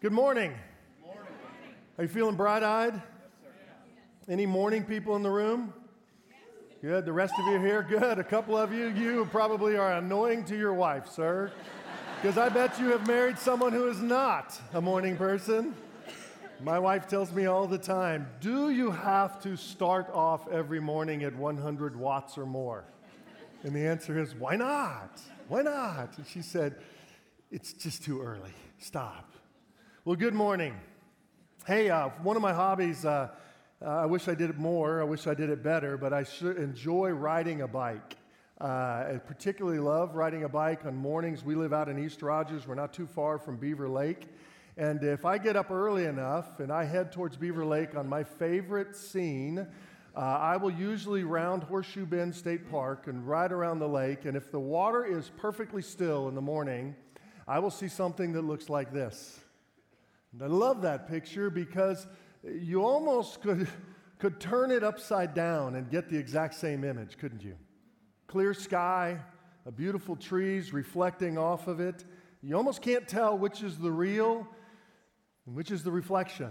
Good morning. Are you feeling bright-eyed? Any morning people in the room? Good. The rest of you here? Good. A couple of you probably are annoying to your wife, sir, because I bet you have married someone who is not a morning person. My wife tells me all the time, do you have to start off every morning at 100 watts or more? And the answer is, why not? Why not? And she said, it's just too early. Stop. Well, good morning. Hey, one of my hobbies, I wish I did it more, I wish I did it better, but I enjoy riding a bike. I particularly love riding a bike on mornings. We live out in East Rogers. We're not too far from Beaver Lake. And if I get up early enough and I head towards Beaver Lake on my favorite scene, I will usually round Horseshoe Bend State Park and ride around the lake. And if the water is perfectly still in the morning, I will see something that looks like this. And I love that picture because you almost could turn it upside down and get the exact same image, couldn't you? Clear sky, beautiful trees reflecting off of it. You almost can't tell which is the real and which is the reflection.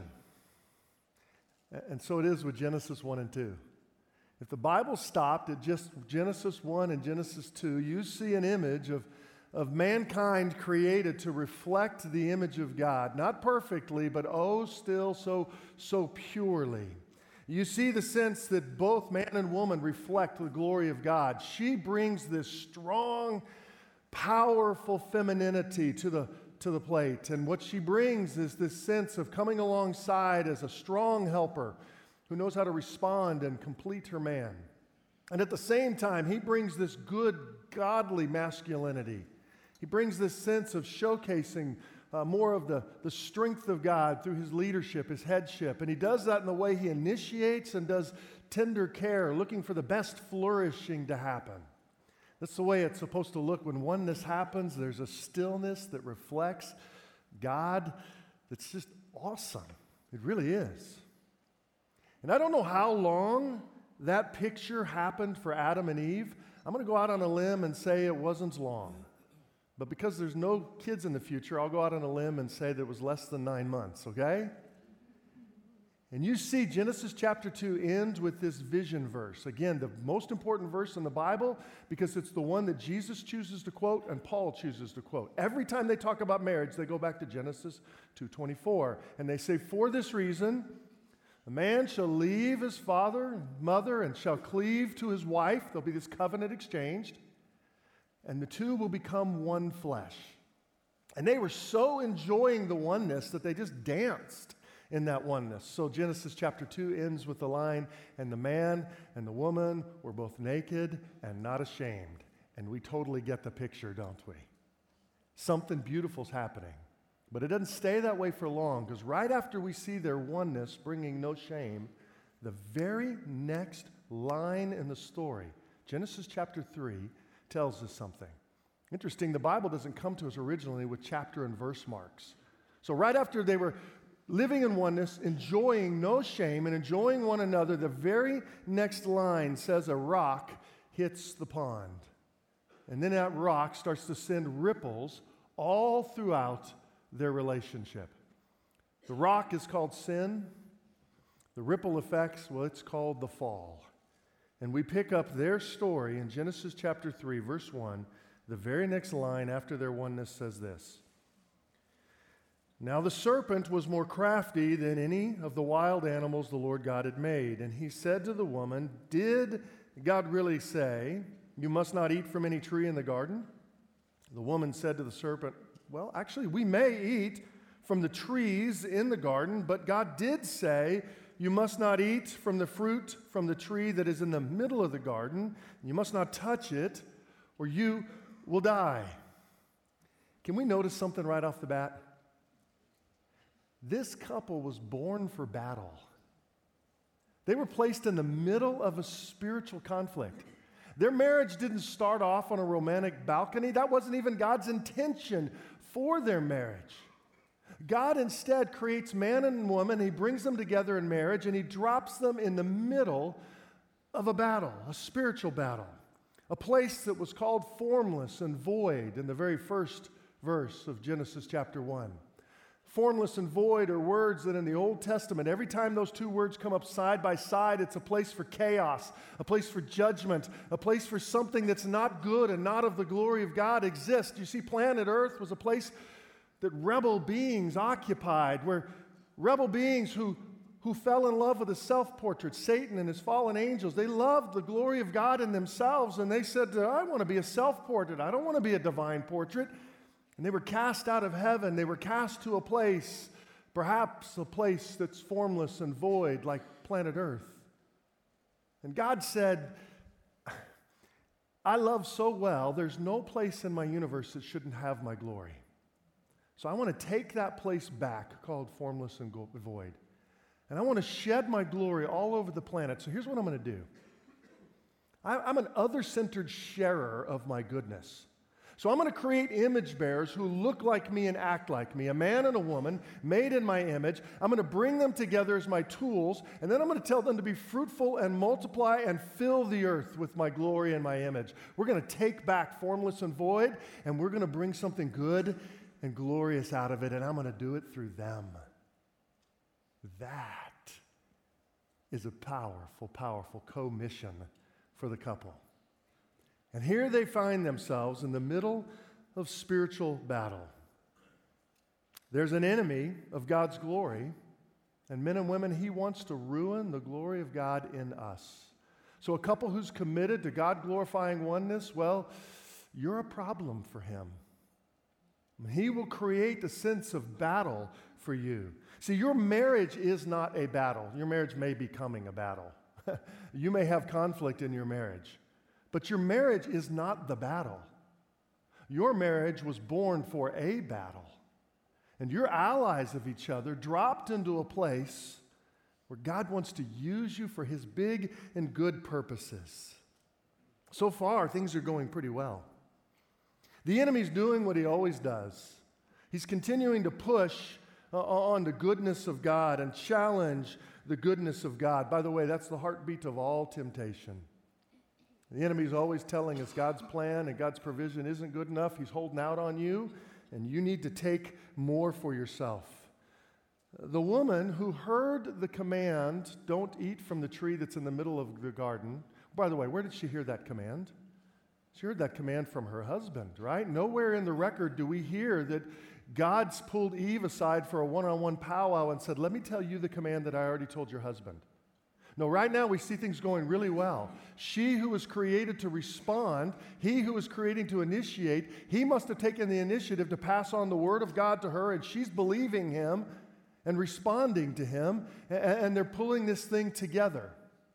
And so it is with Genesis 1 and 2. If the Bible stopped at just Genesis 1 and Genesis 2, you see an image of mankind created to reflect the image of God, not perfectly, but still so purely. You see the sense that both man and woman reflect the glory of God. She brings this strong, powerful femininity to the plate, and what she brings is this sense of coming alongside as a strong helper who knows how to respond and complete her man. And at the same time, he brings this good, godly masculinity. He brings this sense of showcasing more of the strength of God through his leadership, his headship. And he does that in the way he initiates and does tender care, looking for the best flourishing to happen. That's the way it's supposed to look when oneness happens. There's a stillness that reflects God that's just awesome. It really is. And I don't know how long that picture happened for Adam and Eve. I'm going to go out on a limb and say it wasn't long. But because there's no kids in the future, I'll go out on a limb and say that it was less than 9 months, okay? And you see Genesis chapter 2 ends with this vision verse. Again, the most important verse in the Bible because it's the one that Jesus chooses to quote and Paul chooses to quote. Every time they talk about marriage, they go back to Genesis 2:24. And they say, for this reason, a man shall leave his father and mother and shall cleave to his wife. There'll be this covenant exchanged. And the two will become one flesh. And they were so enjoying the oneness that they just danced in that oneness. So Genesis chapter 2 ends with the line, and the man and the woman were both naked and not ashamed. And we totally get the picture, don't we? Something beautiful's happening. But it doesn't stay that way for long, because right after we see their oneness bringing no shame, the very next line in the story, Genesis chapter 3, tells us something. Interesting, the Bible doesn't come to us originally with chapter and verse marks. So right after they were living in oneness, enjoying no shame and enjoying one another, the very next line says a rock hits the pond. And then that rock starts to send ripples all throughout their relationship. The rock is called sin. The ripple effects, well, it's called the fall. And we pick up their story in Genesis chapter 3, verse 1. The very next line after their oneness says this. Now the serpent was more crafty than any of the wild animals the Lord God had made. And he said to the woman, did God really say, you must not eat from any tree in the garden? The woman said to the serpent, well, actually, we may eat from the trees in the garden, but God did say, you must not eat from the fruit from the tree that is in the middle of the garden. You must not touch it, or you will die. Can we notice something right off the bat? This couple was born for battle. They were placed in the middle of a spiritual conflict. Their marriage didn't start off on a romantic balcony. That wasn't even God's intention for their marriage. God instead creates man and woman, he brings them together in marriage, and he drops them in the middle of a battle, a spiritual battle, a place that was called formless and void in the very first verse of Genesis chapter 1. Formless and void are words that in the Old Testament, every time those two words come up side by side, it's a place for chaos, a place for judgment, a place for something that's not good and not of the glory of God exists. You see, planet Earth was a place that rebel beings occupied, where rebel beings who fell in love with a self-portrait, Satan and his fallen angels, they loved the glory of God in themselves, and they said, I want to be a self-portrait. I don't want to be a divine portrait. And they were cast out of heaven. They were cast to a place, perhaps a place that's formless and void like planet Earth. And God said, I love so well, there's no place in my universe that shouldn't have my glory. So I want to take that place back called formless and void. And I want to shed my glory all over the planet. So here's what I'm going to do. I'm an other-centered sharer of my goodness. So I'm going to create image bearers who look like me and act like me, a man and a woman made in my image. I'm going to bring them together as my tools, and then I'm going to tell them to be fruitful and multiply and fill the earth with my glory and my image. We're going to take back formless and void, and we're going to bring something good and glorious out of it, and I'm going to do it through them. That is a powerful, powerful co-mission for the couple. And here they find themselves in the middle of spiritual battle. There's an enemy of God's glory, and men and women, he wants to ruin the glory of God in us. So a couple who's committed to God-glorifying oneness, well, you're a problem for him. He will create a sense of battle for you. See, your marriage is not a battle. Your marriage may be becoming a battle. You may have conflict in your marriage. But your marriage is not the battle. Your marriage was born for a battle. And you're allies of each other, dropped into a place where God wants to use you for his big and good purposes. So far, things are going pretty well. The enemy's doing what he always does. He's continuing to push on the goodness of God and challenge the goodness of God. By the way, that's the heartbeat of all temptation. The enemy's always telling us God's plan and God's provision isn't good enough. He's holding out on you, and you need to take more for yourself. The woman who heard the command, don't eat from the tree that's in the middle of the garden. By the way, where did she hear that command? She heard that command from her husband, right? Nowhere in the record do we hear that God's pulled Eve aside for a one-on-one powwow and said, let me tell you the command that I already told your husband. No, right now we see things going really well. She who was created to respond, he who was created to initiate, he must have taken the initiative to pass on the word of God to her, and she's believing him and responding to him, and they're pulling this thing together.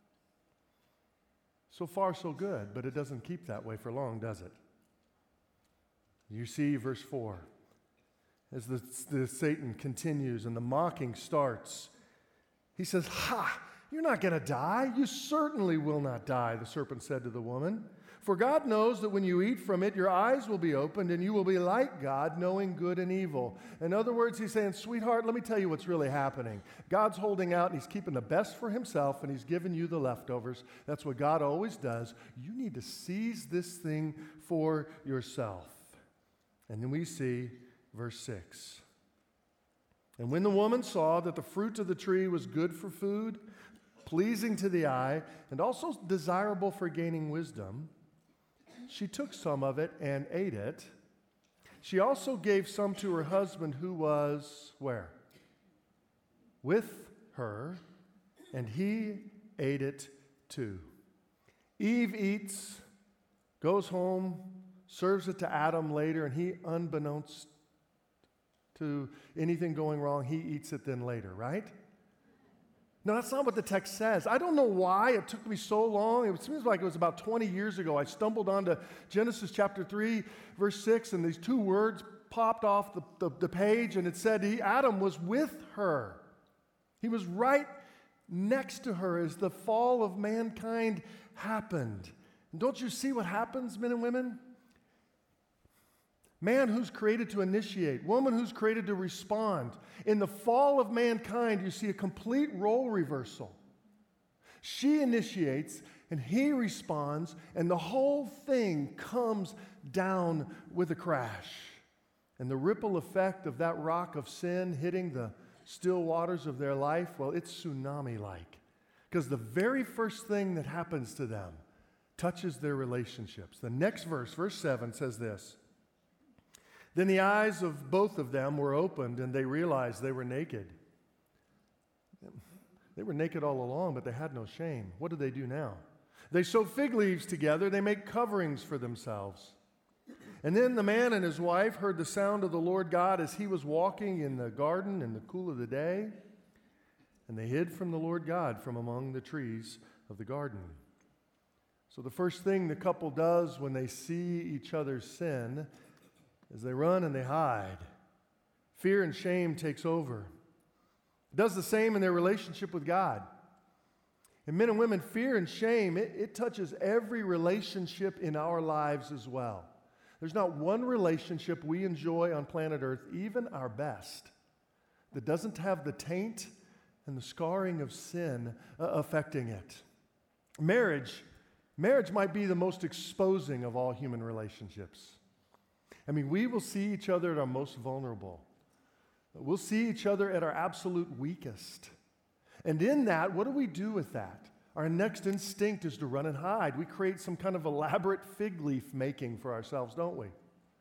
So far, so good, but it doesn't keep that way for long, does it? You see verse 4. As the Satan continues and the mocking starts, he says, "Ha! You're not going to die. You certainly will not die," the serpent said to the woman. "For God knows that when you eat from it, your eyes will be opened and you will be like God, knowing good and evil." In other words, he's saying, sweetheart, let me tell you what's really happening. God's holding out and he's keeping the best for himself and he's giving you the leftovers. That's what God always does. You need to seize this thing for yourself. And then we see verse 6. "And when the woman saw that the fruit of the tree was good for food, pleasing to the eye, and also desirable for gaining wisdom, she took some of it and ate it. She also gave some to her husband who was," where? "With her, and he ate it too." Eve eats, goes home, serves it to Adam later, and he, unbeknownst to anything going wrong, he eats it then later, right? No, that's not what the text says. I don't know why it took me so long. It seems like it was about 20 years ago. I stumbled onto Genesis chapter 3, verse 6, and these two words popped off the page, and it said Adam was with her. He was right next to her as the fall of mankind happened. And don't you see what happens, men and women? Man who's created to initiate, woman who's created to respond. In the fall of mankind, you see a complete role reversal. She initiates and he responds, and the whole thing comes down with a crash. And the ripple effect of that rock of sin hitting the still waters of their life, well, it's tsunami-like. Because the very first thing that happens to them touches their relationships. The next verse, verse 7, says this. Then the eyes of both of them were opened, and they realized they were naked. They were naked all along, but they had no shame. What do they do now? They sew fig leaves together. They make coverings for themselves. And then the man and his wife heard the sound of the Lord God as he was walking in the garden in the cool of the day. And they hid from the Lord God from among the trees of the garden. So the first thing the couple does when they see each other's sin is they run and they hide. Fear and shame takes over. It does the same in their relationship with God. And men and women, fear and shame, it touches every relationship in our lives as well. There's not one relationship we enjoy on planet Earth, even our best, that doesn't have the taint and the scarring of sin affecting it. Marriage might be the most exposing of all human relationships. I mean, we will see each other at our most vulnerable. We'll see each other at our absolute weakest. And in that, what do we do with that? Our next instinct is to run and hide. We create some kind of elaborate fig leaf making for ourselves, don't we?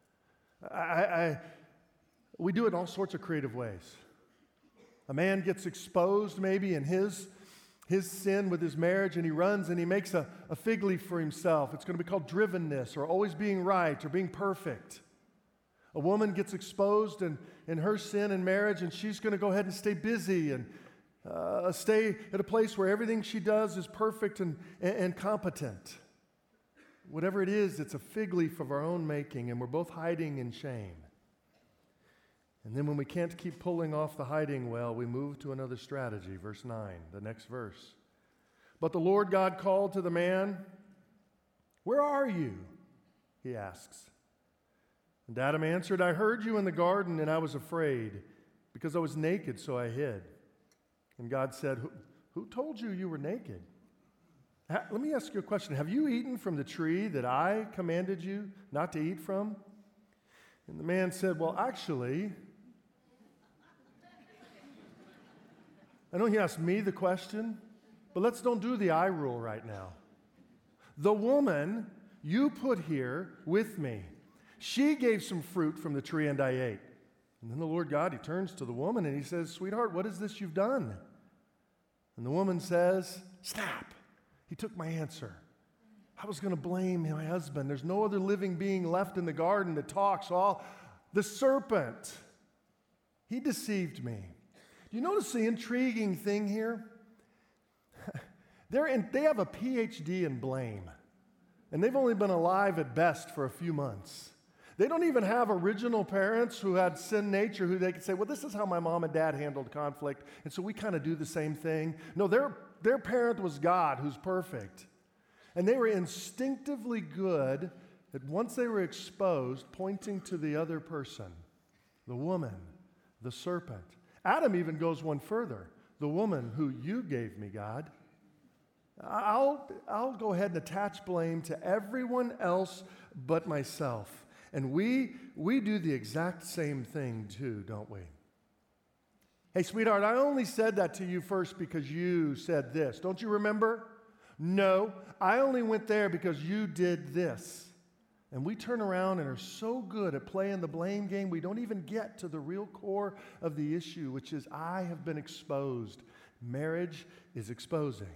We do it in all sorts of creative ways. A man gets exposed maybe in his sin with his marriage, and he runs and he makes a fig leaf for himself. It's going to be called drivenness, or always being right, or being perfect. A woman gets exposed in her sin in marriage, and she's going to go ahead and stay busy and stay at a place where everything she does is perfect and competent. Whatever it is, it's a fig leaf of our own making, and we're both hiding in shame. And then when we can't keep pulling off the hiding well, we move to another strategy. Verse 9, the next verse. But the Lord God called to the man, "Where are you?" he asks. And Adam answered, "I heard you in the garden, and I was afraid, because I was naked, so I hid." And God said, Who told you you were naked? Let me ask you a question. Have you eaten from the tree that I commanded you not to eat from? And the man said, well, actually, I know he asked me the question, but let's don't do the eye rule right now. The woman you put here with me, she gave some fruit from the tree and I ate. And then the Lord God, he turns to the woman and he says, sweetheart, what is this you've done? And the woman says, snap, he took my answer. I was going to blame my husband. There's no other living being left in the garden that talks. The serpent, he deceived me. Do you notice the intriguing thing here? They have a PhD in blame, and they've only been alive at best for a few months. They don't even have original parents who had sin nature who they could say, well, this is how my mom and dad handled conflict, and so we kind of do the same thing. No, their parent was God, who's perfect. And they were instinctively good at once they were exposed, pointing to the other person, the woman, the serpent. Adam even goes one further. The woman who you gave me, God. I'll go ahead and attach blame to everyone else but myself. And we do the exact same thing too, don't we? Hey, sweetheart, I only said that to you first because you said this. Don't you remember? No, I only went there because you did this. And we turn around and are so good at playing the blame game, we don't even get to the real core of the issue, which is I have been exposed. Marriage is exposing.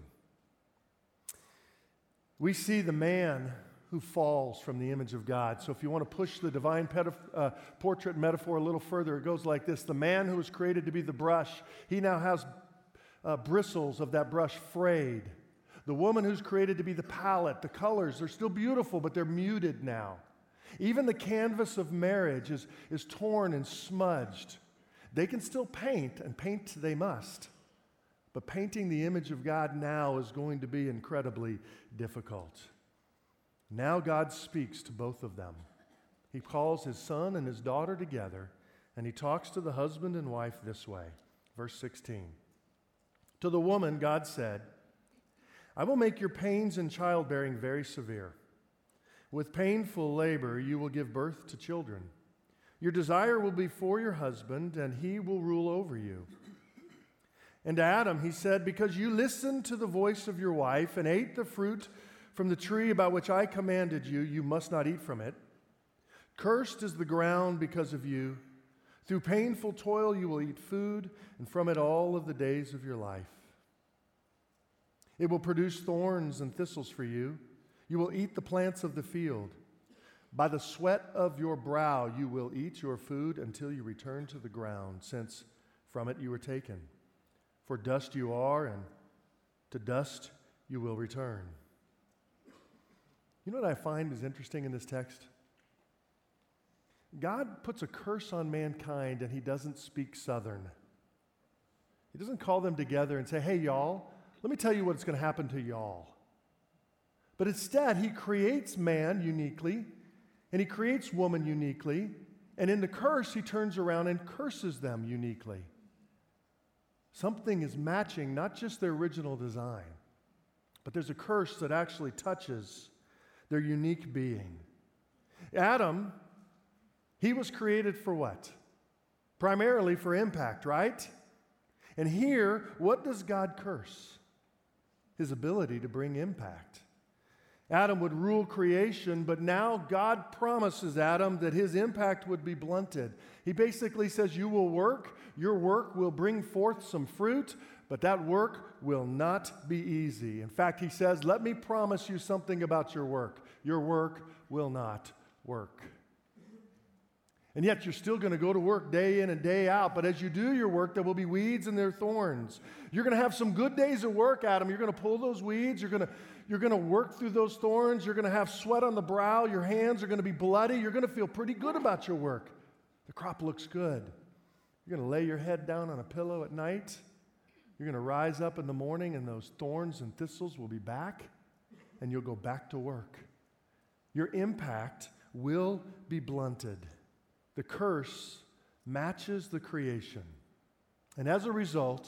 We see the man who falls from the image of God. So if you want to push the divine portrait metaphor a little further, it goes like this. The man who was created to be the brush, he now has bristles of that brush frayed. The woman who's created to be the palette, the colors, they're still beautiful, but they're muted now. Even the canvas of marriage is torn and smudged. They can still paint, and paint they must. But painting the image of God now is going to be incredibly difficult. Now God speaks to both of them. He calls his son and his daughter together, and he talks to the husband and wife this way. Verse 16. To the woman, God said, I will make your pains in childbearing very severe. With painful labor, you will give birth to children. Your desire will be for your husband, and he will rule over you." And to Adam he said, "Because you listened to the voice of your wife and ate the fruit from the tree about which I commanded you, you must not eat from it. Cursed is the ground because of you. Through painful toil you will eat food, and from it all of the days of your life. It will produce thorns and thistles for you. You will eat the plants of the field. By the sweat of your brow you will eat your food until you return to the ground, since from it you were taken. For dust you are, and to dust you will return." You know what I find is interesting in this text? God puts a curse on mankind, and he doesn't speak Southern. He doesn't call them together and say, "Hey, y'all, let me tell you what's going to happen to y'all." But instead, he creates man uniquely, and he creates woman uniquely, and in the curse, he turns around and curses them uniquely. Something is matching not just their original design, but there's a curse that actually touches their unique being. Adam, he was created for what? Primarily for impact, right? And here, what does God curse? His ability to bring impact. Adam would rule creation, but now God promises Adam that his impact would be blunted. He basically says, you will work, your work will bring forth some fruit, but that work will not be easy. In fact, he says, let me promise you something about your work. Your work will not work. And yet you're still going to go to work day in and day out, but as you do your work, there will be weeds and there are thorns. You're going to have some good days at work, Adam. You're going to pull those weeds. You're going to work through those thorns. You're going to have sweat on the brow. Your hands are going to be bloody. You're going to feel pretty good about your work. The crop looks good. You're going to lay your head down on a pillow at night. You're going to rise up in the morning, and those thorns and thistles will be back, and you'll go back to work. Your impact will be blunted. The curse matches the creation. And as a result,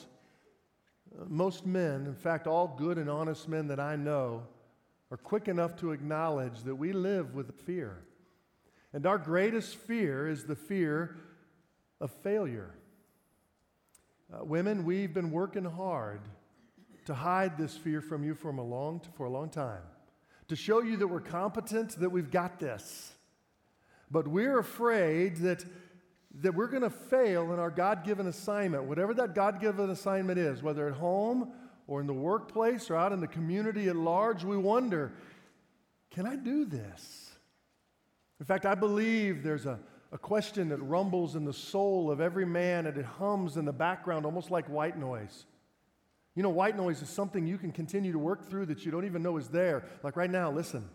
most men, in fact, all good and honest men that I know, are quick enough to acknowledge that we live with fear. And our greatest fear is the fear of failure. Women, we've been working hard to hide this fear from you for a long time, to show you that we're competent, that we've got this. But we're afraid that we're going to fail in our God-given assignment, whatever that God-given assignment is, whether at home or in the workplace or out in the community at large. We wonder, can I do this? In fact, I believe there's a question that rumbles in the soul of every man, and it hums in the background almost like white noise. You know, white noise is something you can continue to work through that you don't even know is there. Like right now, listen.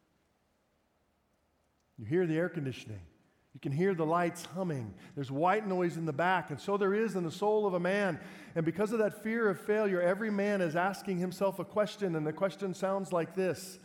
You hear the air conditioning. You can hear the lights humming. There's white noise in the back, and so there is in the soul of a man. And because of that fear of failure, every man is asking himself a question, and the question sounds like this.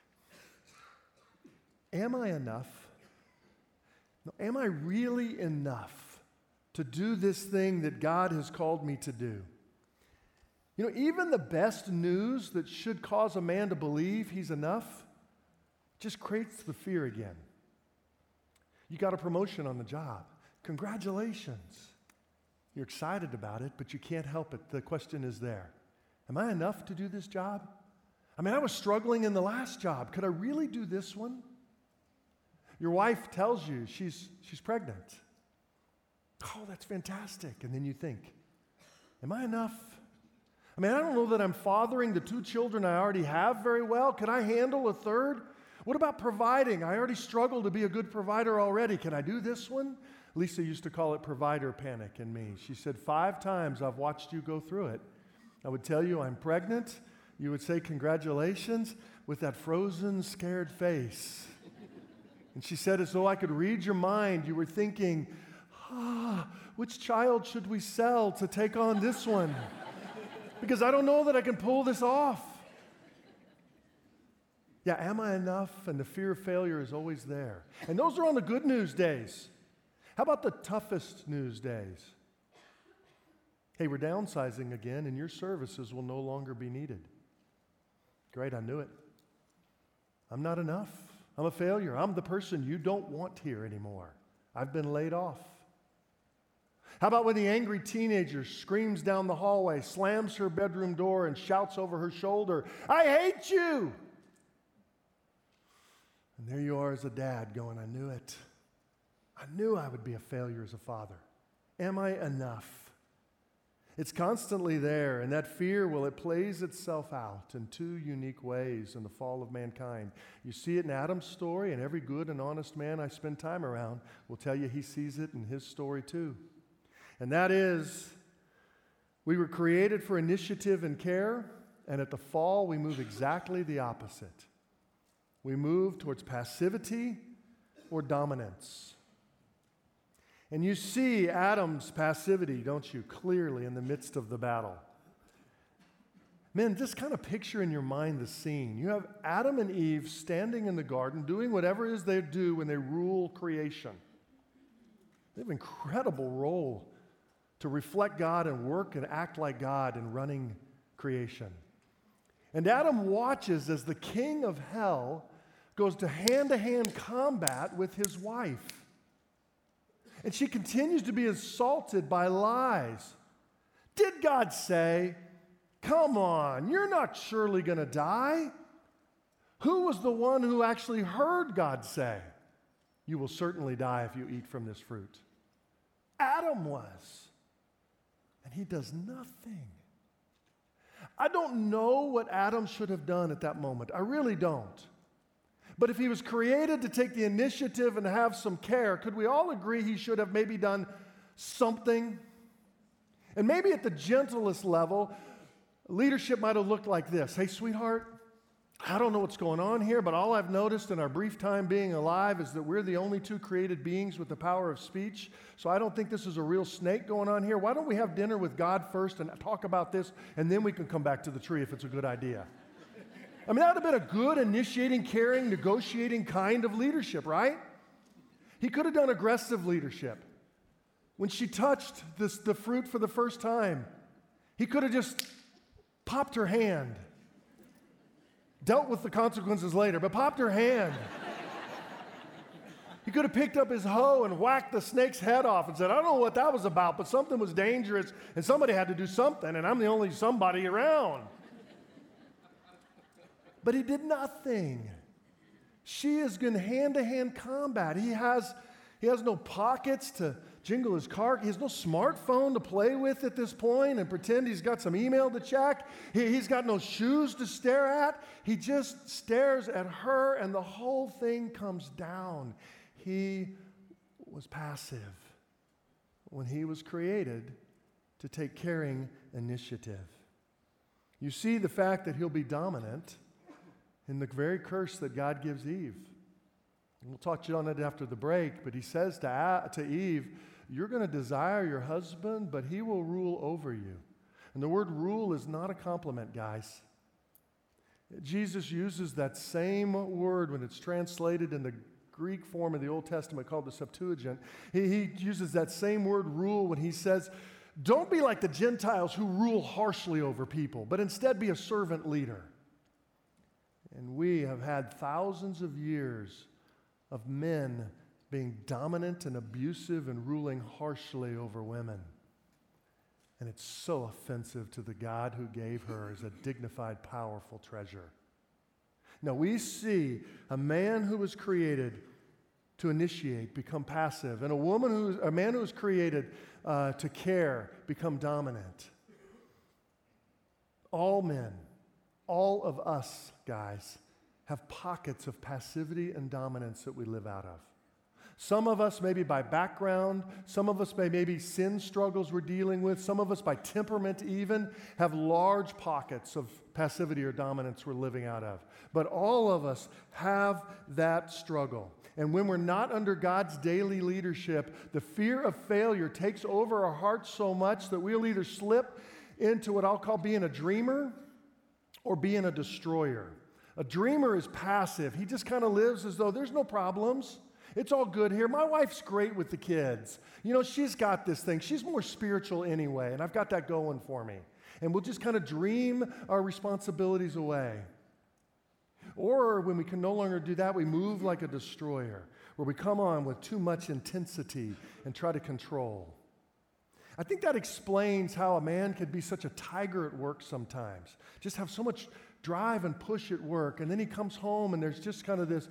Am I enough? No, am I really enough to do this thing that God has called me to do? You know, even the best news that should cause a man to believe he's enough just creates the fear again. You got a promotion on the job. Congratulations. You're excited about it, but you can't help it. The question is there. Am I enough to do this job? I mean, I was struggling in the last job. Could I really do this one? Your wife tells you she's pregnant. Oh, that's fantastic. And then you think, am I enough? I mean, I don't know that I'm fathering the 2 children I already have very well. Can I handle a third? What about providing? I already struggle to be a good provider already. Can I do this one? Lisa used to call it provider panic in me. She said, 5 times I've watched you go through it. I would tell you I'm pregnant. You would say congratulations with that frozen, scared face. And she said, as though I could read your mind, you were thinking, which child should we sell to take on this one? Because I don't know that I can pull this off. Yeah, am I enough? And the fear of failure is always there. And those are on the good news days. How about the toughest news days? Hey, we're downsizing again, and your services will no longer be needed. Great, I knew it. I'm not enough. I'm a failure. I'm the person you don't want here anymore. I've been laid off. How about when the angry teenager screams down the hallway, slams her bedroom door, and shouts over her shoulder, "I hate you!" And there you are as a dad going, "I knew it. I knew I would be a failure as a father. Am I enough?" It's constantly there, and that fear, well, it plays itself out in two unique ways in the fall of mankind. You see it in Adam's story, and every good and honest man I spend time around will tell you he sees it in his story too. And that is, we were created for initiative and care, and at the fall, we move exactly the opposite. We move towards passivity or dominance. And you see Adam's passivity, don't you, clearly in the midst of the battle. Men, just kind of picture in your mind the scene. You have Adam and Eve standing in the garden, doing whatever it is they do when they rule creation. They have an incredible role to reflect God and work and act like God in running creation. And Adam watches as the king of hell goes to hand-to-hand combat with his wife. And she continues to be assaulted by lies. Did God say, "Come on, you're not surely going to die"? Who was the one who actually heard God say, "You will certainly die if you eat from this fruit"? Adam was. And he does nothing. I don't know what Adam should have done at that moment. I really don't. But if he was created to take the initiative and have some care, could we all agree he should have maybe done something? And maybe at the gentlest level, leadership might have looked like this. "Hey, sweetheart, I don't know what's going on here, but all I've noticed in our brief time being alive is that we're the only two created beings with the power of speech. So I don't think this is a real snake going on here. Why don't we have dinner with God first and talk about this, and then we can come back to the tree if it's a good idea?" I mean, that would have been a good, initiating, caring, negotiating kind of leadership, right? He could have done aggressive leadership. When she touched the fruit for the first time, he could have just popped her hand. Dealt with the consequences later, but popped her hand. He could have picked up his hoe and whacked the snake's head off and said, "I don't know what that was about, but something was dangerous, and somebody had to do something, and I'm the only somebody around." But he did nothing. She is in hand-to-hand combat. He has no pockets to jingle his car. He has no smartphone to play with at this point and pretend he's got some email to check. He's got no shoes to stare at. He just stares at her, and the whole thing comes down. He was passive when he was created to take caring initiative. You see the fact that he'll be dominant in the very curse that God gives Eve. We'll touch on it after the break, but he says to Eve, "You're going to desire your husband, but he will rule over you." And the word rule is not a compliment, guys. Jesus uses that same word when it's translated in the Greek form of the Old Testament called the Septuagint. He uses that same word rule when he says, "Don't be like the Gentiles who rule harshly over people, but instead be a servant leader." And we have had thousands of years of men being dominant and abusive and ruling harshly over women. And it's so offensive to the God who gave her as a dignified, powerful treasure. Now we see a man who was created to initiate become passive, and a man who was created to care become dominant. All men, all of us, guys, have pockets of passivity and dominance that we live out of. Some of us maybe by background, some of us by maybe sin struggles we're dealing with, some of us by temperament even, have large pockets of passivity or dominance we're living out of. But all of us have that struggle. And when we're not under God's daily leadership, the fear of failure takes over our hearts so much that we'll either slip into what I'll call being a dreamer or being a destroyer. A dreamer is passive. He just kind of lives as though there's no problems. It's all good here. My wife's great with the kids. You know, she's got this thing. She's more spiritual anyway, and I've got that going for me. And we'll just kind of dream our responsibilities away. Or when we can no longer do that, we move like a destroyer. where we come on with too much intensity and try to control. I think that explains how a man could be such a tiger at work sometimes, just have so much drive and push at work, and then he comes home and there's just kind of this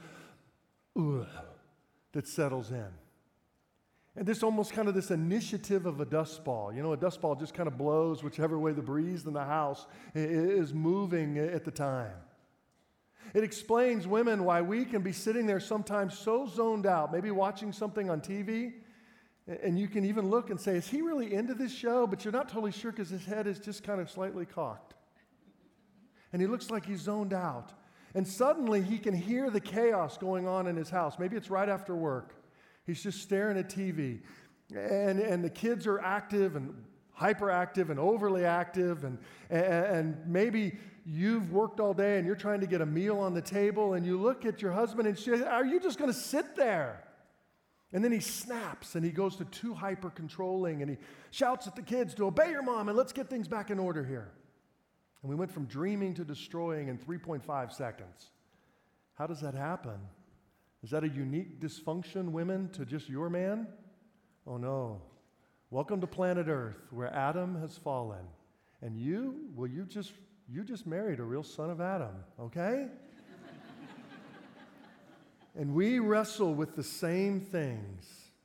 that settles in. And this almost kind of this initiative of a dust ball. You know, a dust ball just kind of blows whichever way the breeze in the house is moving at the time. It explains, women, why we can be sitting there sometimes so zoned out, maybe watching something on TV, and you can even look and say, is he really into this show? But you're not totally sure because his head is just kind of slightly cocked. And he looks like he's zoned out. And suddenly he can hear the chaos going on in his house. Maybe it's right after work. He's just staring at TV. And the kids are active and hyperactive and overly active. And maybe you've worked all day and you're trying to get a meal on the table. And you look at your husband and say, are you just going to sit there? And then he snaps and he goes to too hyper-controlling. And he shouts at the kids to obey your mom and let's get things back in order here. And we went from dreaming to destroying in 3.5 seconds. How does that happen? Is that a unique dysfunction, women, to just your man? Oh no. Welcome to planet Earth, where Adam has fallen. And you just married a real son of Adam, okay? And we wrestle with the same things.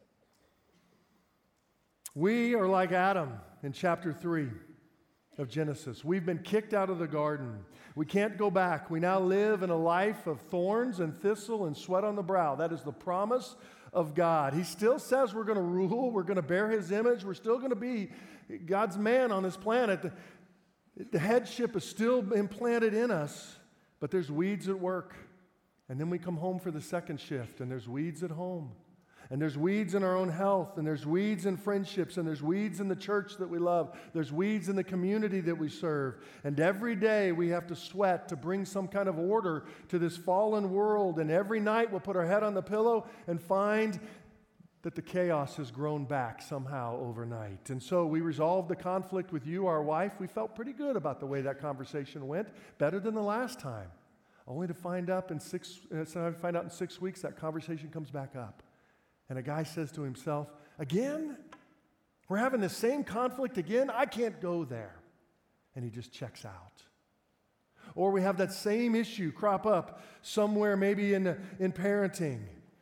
We are like Adam in chapter 3 of Genesis. We've been kicked out of the garden. We can't go back. We now live in a life of thorns and thistle and sweat on the brow. That is the promise of God. He still says we're going to rule. We're going to bear His image. We're still going to be God's man on this planet. The headship is still implanted in us, but there's weeds at work. And then we come home for the second shift, and there's weeds at home. And there's weeds in our own health, and there's weeds in friendships, and there's weeds in the church that we love. There's weeds in the community that we serve. And every day we have to sweat to bring some kind of order to this fallen world. And every night we'll put our head on the pillow and find that the chaos has grown back somehow overnight. And so we resolved the conflict with you, our wife. We felt pretty good about the way that conversation went, better than the last time. Only to find out in 6 weeks that conversation comes back up. And a guy says to himself, again? We're having the same conflict again? I can't go there. And he just checks out. Or we have that same issue crop up somewhere maybe in parenting.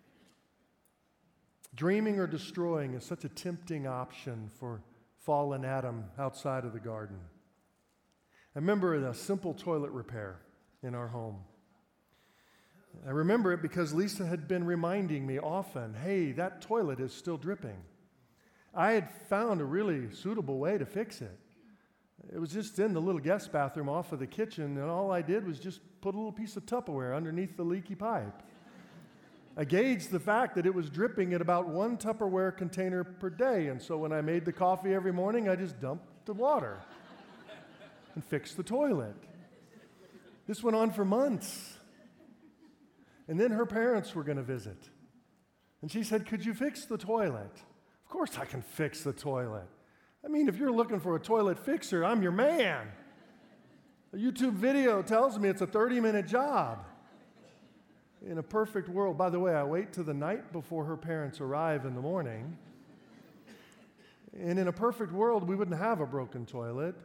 Dreaming or destroying is such a tempting option for fallen Adam outside of the garden. I remember a simple toilet repair in our home. I remember it because Lisa had been reminding me often, hey, that toilet is still dripping. I had found a really suitable way to fix it. It was just in the little guest bathroom off of the kitchen, and all I did was just put a little piece of Tupperware underneath the leaky pipe. I gauged the fact that it was dripping at about 1 Tupperware container per day, and so when I made the coffee every morning, I just dumped the water and fixed the toilet. This went on for months. And then her parents were going to visit. And she said, could you fix the toilet? Of course I can fix the toilet. I mean, if you're looking for a toilet fixer, I'm your man. A YouTube video tells me it's a 30-minute job. In a perfect world, by the way, I wait till the night before her parents arrive in the morning. And in a perfect world, we wouldn't have a broken toilet.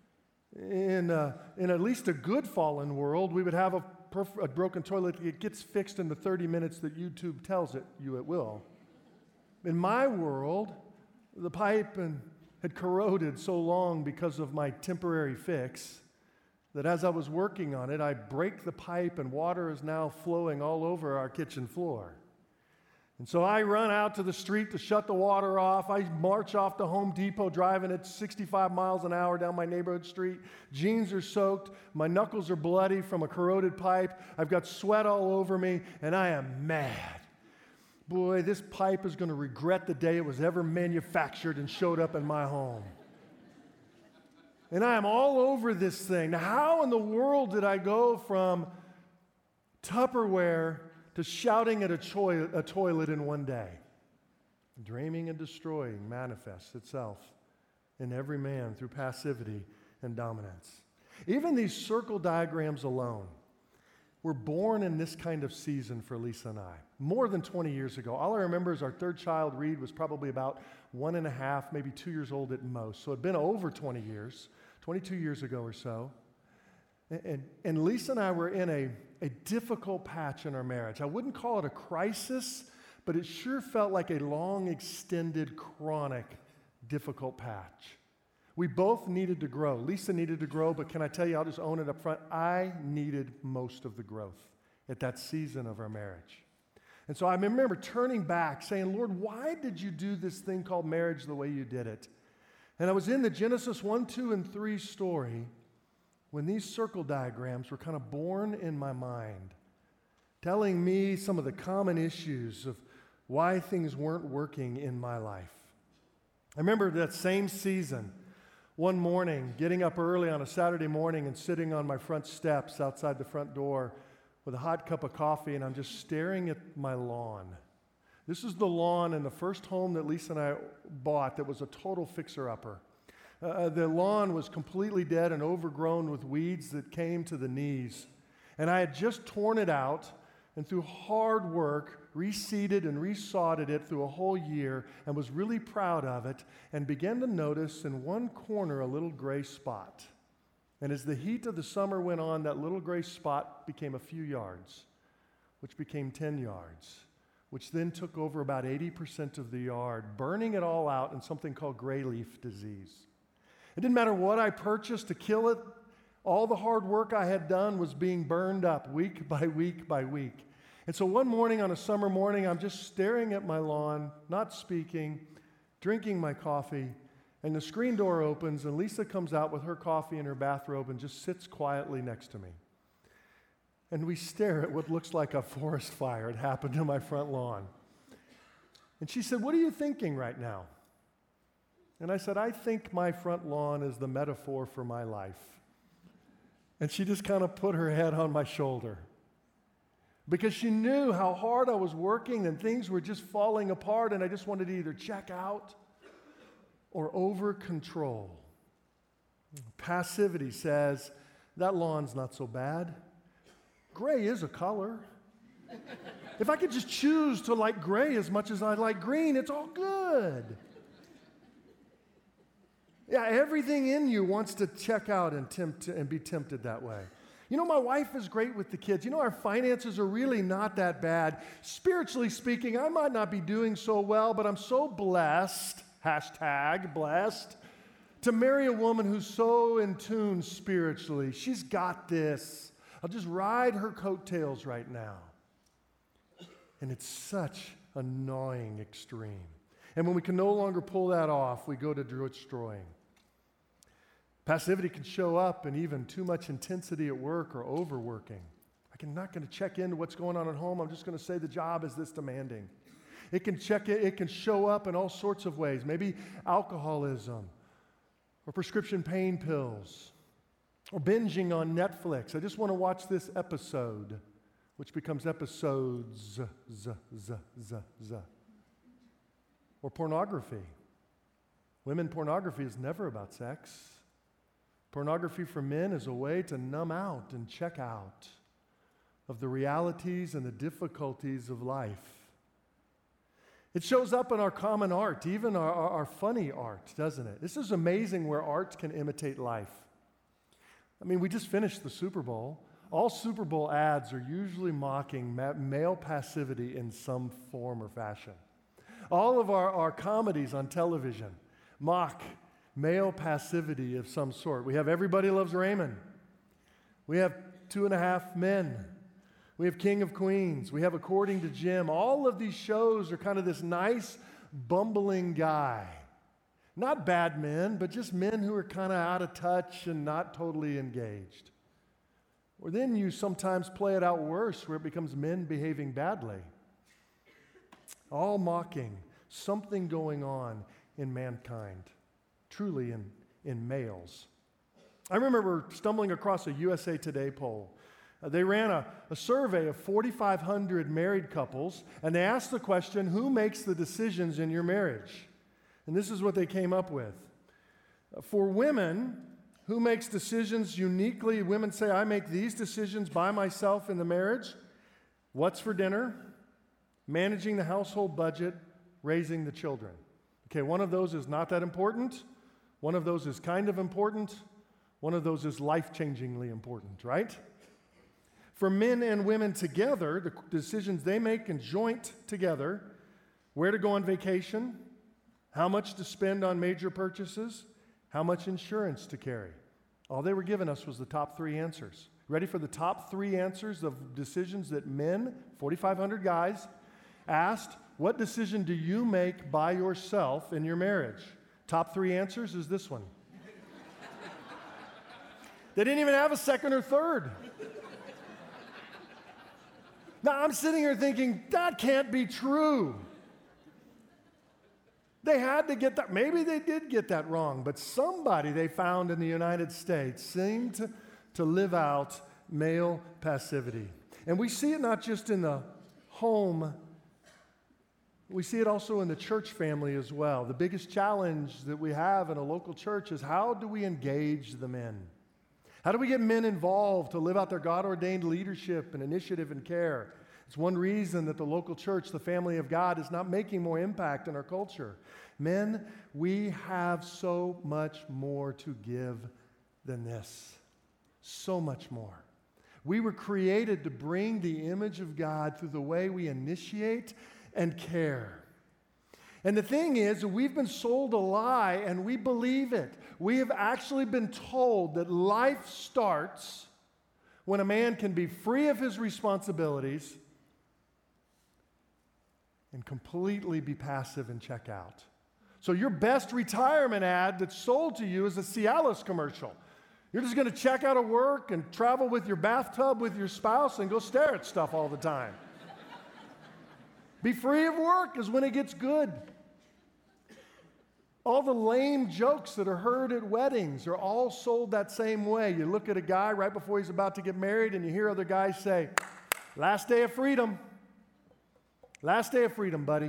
In at least a good fallen world, we would have a broken toilet that gets fixed in the 30 minutes that YouTube tells it will. In my world, the pipe had corroded so long because of my temporary fix that as I was working on it, I break the pipe and water is now flowing all over our kitchen floor. And so I run out to the street to shut the water off. I march off to Home Depot driving at 65 miles an hour down my neighborhood street. Jeans are soaked. My knuckles are bloody from a corroded pipe. I've got sweat all over me, and I am mad. Boy, this pipe is going to regret the day it was ever manufactured and showed up in my home. And I am all over this thing. Now, how in the world did I go from Tupperware to shouting at a toilet in one day? Dreaming and destroying manifests itself in every man through passivity and dominance. Even these circle diagrams alone, were born in this kind of season for Lisa and I, more than 20 years ago. All I remember is our third child, Reed, was probably about 1.5, maybe 2 years old at most. So it had been over 20 years, 22 years ago or so. And Lisa and I were in a difficult patch in our marriage. I wouldn't call it a crisis, but it sure felt like a long, extended, chronic, difficult patch. We both needed to grow. Lisa needed to grow, but can I tell you, I'll just own it up front, I needed most of the growth at that season of our marriage. And so I remember turning back, saying, Lord, why did you do this thing called marriage the way you did it? And I was in the Genesis 1, 2, and 3 story when these circle diagrams were kind of born in my mind, telling me some of the common issues of why things weren't working in my life. I remember that same season, one morning, getting up early on a Saturday morning and sitting on my front steps outside the front door with a hot cup of coffee, and I'm just staring at my lawn. This is the lawn in the first home that Lisa and I bought that was a total fixer-upper. The lawn was completely dead and overgrown with weeds that came to the knees. And I had just torn it out, and through hard work, reseeded and resodded it through a whole year, and was really proud of it, and began to notice in one corner a little gray spot. And as the heat of the summer went on, that little gray spot became a few yards, which became 10 yards, which then took over about 80% of the yard, burning it all out in something called gray leaf disease. It didn't matter what I purchased to kill it. All the hard work I had done was being burned up week by week by week. And so one morning, on a summer morning, I'm just staring at my lawn, not speaking, drinking my coffee, and the screen door opens, and Lisa comes out with her coffee in her bathrobe and just sits quietly next to me. And we stare at what looks like a forest fire had happened to my front lawn. And she said, "What are you thinking right now?" And I said, "I think my front lawn is the metaphor for my life." And she just kind of put her head on my shoulder, because she knew how hard I was working and things were just falling apart, and I just wanted to either check out or over control. Passivity says, that lawn's not so bad. Gray is a color. If I could just choose to like gray as much as I like green, it's all good. Yeah, everything in you wants to check out and be tempted that way. You know, my wife is great with the kids. You know, our finances are really not that bad. Spiritually speaking, I might not be doing so well, but I'm so blessed, #blessed, to marry a woman who's so in tune spiritually. She's got this. I'll just ride her coattails right now. And it's such a gnawing extreme. And when we can no longer pull that off, we go to destroying. Passivity can show up in even too much intensity at work or overworking. I'm not going to check into what's going on at home. I'm just going to say the job is this demanding. It can show up in all sorts of ways. Maybe alcoholism or prescription pain pills or binging on Netflix. I just want to watch this episode, which becomes episodes. Or pornography. Women, pornography is never about sex. Pornography for men is a way to numb out and check out of the realities and the difficulties of life. It shows up in our common art, even our funny art, doesn't it? This is amazing where art can imitate life. I mean, we just finished the Super Bowl. All Super Bowl ads are usually mocking male passivity in some form or fashion. All of our comedies on television mock male passivity of some sort. We have Everybody Loves Raymond. We have 2.5 Men. We have King of Queens. We have According to Jim. All of these shows are kind of this nice, bumbling guy. Not bad men, but just men who are kind of out of touch and not totally engaged. Or then you sometimes play it out worse, where it becomes men behaving badly. All mocking something going on in mankind, truly in males. I remember stumbling across a USA Today poll. They ran a survey of 4,500 married couples, and they asked the question, who makes the decisions in your marriage? And this is what they came up with. For women, Who makes decisions uniquely? Women say, I make these decisions by myself in the marriage. What's for dinner? Managing the household budget, raising the children. Okay, one of those is not that important. One of those is kind of important. One of those is life-changingly important, right? For men and women together, the decisions they make in joint together, where to go on vacation, how much to spend on major purchases, how much insurance to carry. All they were giving us was the top 3 answers. Ready for the top 3 answers of decisions that men, 4,500 guys, asked, what decision do you make by yourself in your marriage? Top 3 answers is this one. They didn't even have a second or third. Now, I'm sitting here thinking, that can't be true. They had to get that. Maybe they did get that wrong, but somebody they found in the United States seemed to live out male passivity. And we see it not just in the home, we see it also in the church family as well. The biggest challenge that we have in a local church is how do we engage the men? How do we get men involved to live out their God-ordained leadership and initiative and care? It's one reason that the local church, the family of God, is not making more impact in our culture. Men, we have so much more to give than this. So much more. We were created to bring the image of God through the way we initiate and care. And the thing is, we've been sold a lie and we believe it. We have actually been told that life starts when a man can be free of his responsibilities and completely be passive and check out. So your best retirement ad that's sold to you is a Cialis commercial. You're just going to check out of work and travel with your bathtub with your spouse and go stare at stuff all the time. Be free of work is when it gets good. All the lame jokes that are heard at weddings are all sold that same way. You look at a guy right before he's about to get married and you hear other guys say, last day of freedom. Last day of freedom, buddy.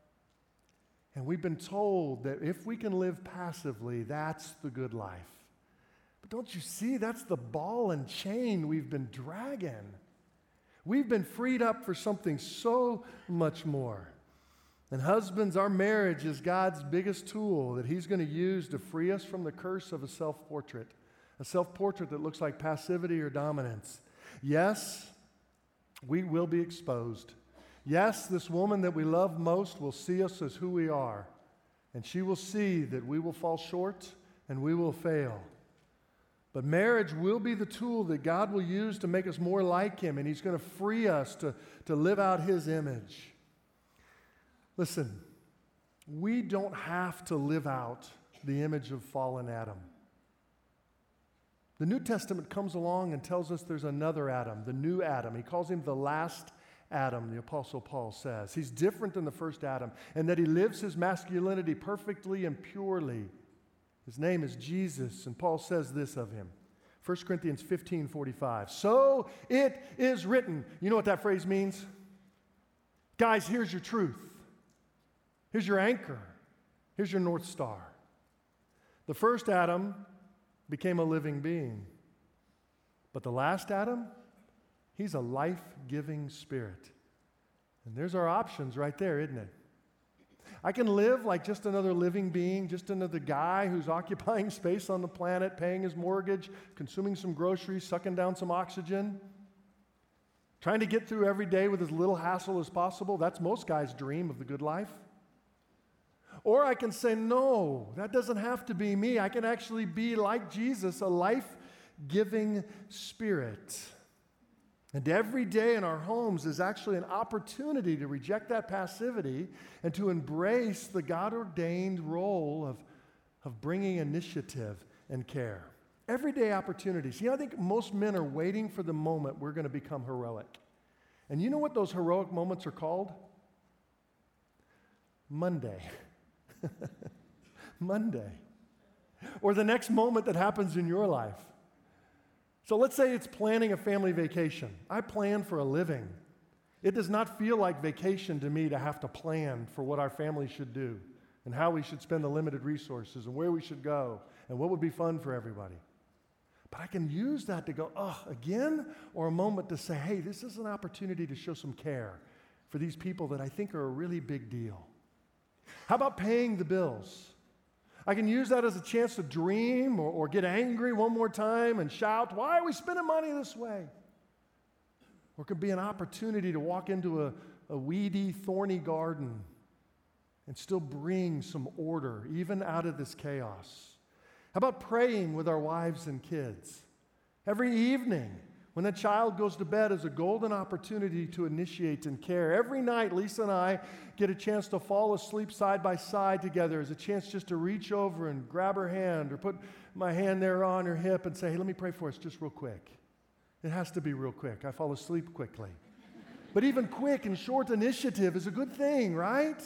And we've been told that if we can live passively, that's the good life. But don't you see, that's the ball and chain we've been dragging. We've been freed up for something so much more. And husbands, our marriage is God's biggest tool that He's going to use to free us from the curse of a self-portrait that looks like passivity or dominance. Yes, we will be exposed. Yes, this woman that we love most will see us as who we are, and she will see that we will fall short and we will fail. But marriage will be the tool that God will use to make us more like Him, and He's going to free us to live out His image. Listen, we don't have to live out the image of fallen Adam. The New Testament comes along and tells us there's another Adam, the new Adam. He calls him the last Adam, the Apostle Paul says. He's different than the first Adam, and that he lives his masculinity perfectly and purely. His name is Jesus, and Paul says this of him. 1 Corinthians 15:45. So it is written. You know what that phrase means? Guys, here's your truth. Here's your anchor. Here's your North Star. The first Adam became a living being. But the last Adam, he's a life-giving spirit. And there's our options right there, isn't it? I can live like just another living being, just another guy who's occupying space on the planet, paying his mortgage, consuming some groceries, sucking down some oxygen, trying to get through every day with as little hassle as possible. That's most guys' dream of the good life. Or I can say, no, that doesn't have to be me. I can actually be like Jesus, a life-giving spirit. And every day in our homes is actually an opportunity to reject that passivity and to embrace the God-ordained role of bringing initiative and care. Everyday opportunities. I think most men are waiting for the moment we're going to become heroic. And you know what those heroic moments are called? Monday. Monday. Or the next moment that happens in your life. So let's say it's planning a family vacation. I plan for a living. It does not feel like vacation to me to have to plan for what our family should do and how we should spend the limited resources and where we should go and what would be fun for everybody. But I can use that to go, again, or a moment to say, hey, this is an opportunity to show some care for these people that I think are a really big deal. How about paying the bills? I can use that as a chance to dream or get angry one more time and shout, why are we spending money this way? Or it could be an opportunity to walk into a weedy, thorny garden and still bring some order, even out of this chaos. How about praying with our wives and kids? Every evening, when that child goes to bed, is a golden opportunity to initiate and care. Every night, Lisa and I get a chance to fall asleep side by side together, as a chance just to reach over and grab her hand or put my hand there on her hip and say, hey, let me pray for us just real quick. It has to be real quick. I fall asleep quickly. But even quick and short initiative is a good thing, right?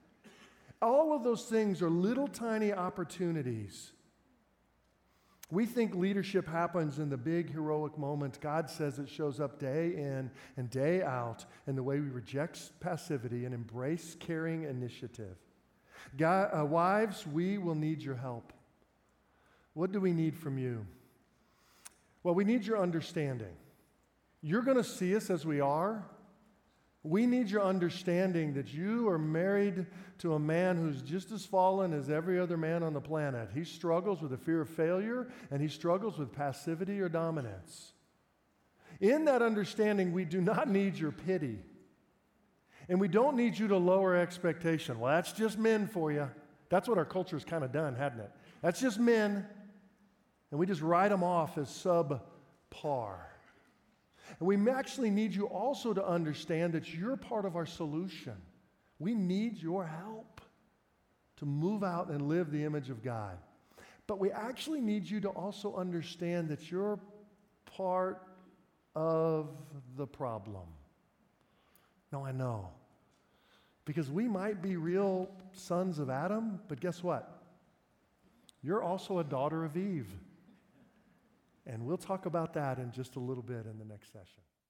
All of those things are little tiny opportunities. We think leadership happens in the big heroic moment. God says it shows up day in and day out in the way we reject passivity and embrace caring initiative. Wives, we will need your help. What do we need from you? Well, we need your understanding. You're going to see us as we are. We need your understanding that you are married to a man who's just as fallen as every other man on the planet. He struggles with the fear of failure, and he struggles with passivity or dominance. In that understanding, we do not need your pity. And we don't need you to lower expectation. Well, that's just men for you. That's what our culture's kind of done, hasn't it? That's just men. And we just write them off as subpar. And we actually need you also to understand that you're part of our solution. We need your help to move out and live the image of God. But we actually need you to also understand that you're part of the problem. No, I know. Because we might be real sons of Adam, but guess what? You're also a daughter of Eve. And we'll talk about that in just a little bit in the next session.